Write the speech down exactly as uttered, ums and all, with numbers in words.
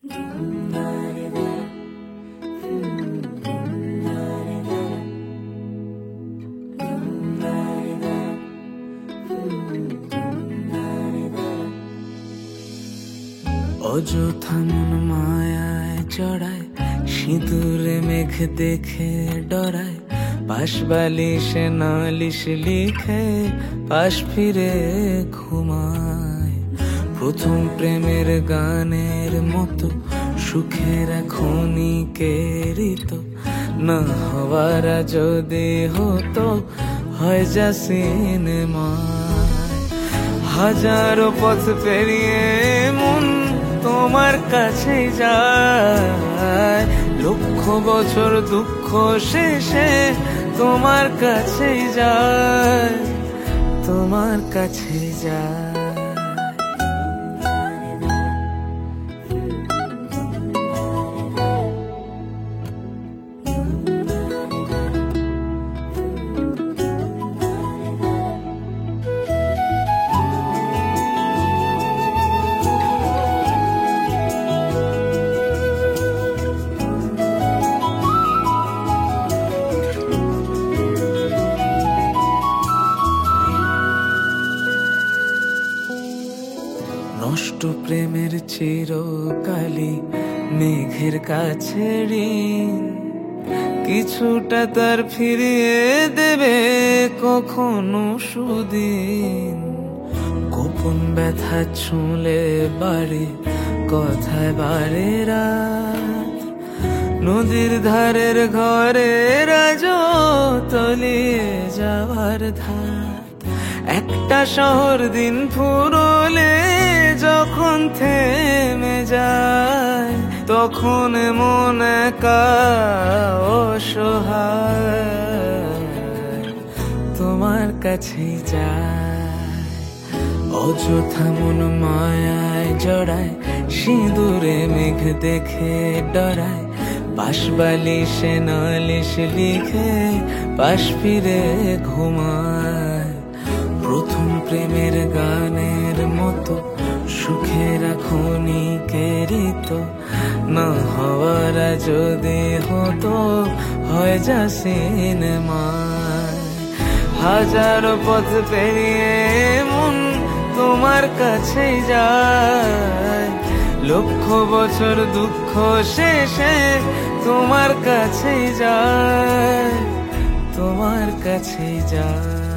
অযথা মন মায়ায় চড়ায়, সিঁদুরে মেঘ দেখে ডরায়, পাশ বালিশে নালিশ লিখে পাশ ফিরে ঘুমায়। প্রথম প্রেমের গানের মতো সুখের এখনই কেরিত, না হওয়ারা যদি হতো হয় যা সিনেমায়। হাজারো পথ পেরিয়ে মন তোমার কাছেই যায়, লক্ষ বছর দুঃখ শেষে তোমার কাছেই যায়, তোমার কাছেই যায়। নষ্ট প্রেমের চিরকালই মেঘের কাছে ঋণ, কিছুটা তার ফিরিয়ে দেবে কখনো সুদিন। গোপন ব্যথা ছুঁলে বাড়ে কথায় বাড়ে রাত, নদীর ধারের ঘরে রাজ তলিয়ে যাওয়ার ধাত। একটা শহর দিন ফুরলে যখন থেমে যায়, তখন মন একা অসহায় তোমার কাছেই যায়। অযথা মন মায়ায় জড়ায়, সিঁদুরে মেঘ দেখে ডরায়, পাশ বালিশে নালিশ লিখে পাশ ফিরে ঘুমায়। প্রথম প্রেমের গানের মতো সুখের এখনই কেরিত, না হওয়ারা যদি হতো হয় যা সিনেমায়। হাজারো পথ পেরিয়ে মন তোমার কাছেই যায়, লক্ষ বছর দুঃখ শেষে তোমার কাছেই যায়, তোমার কাছেই যায়।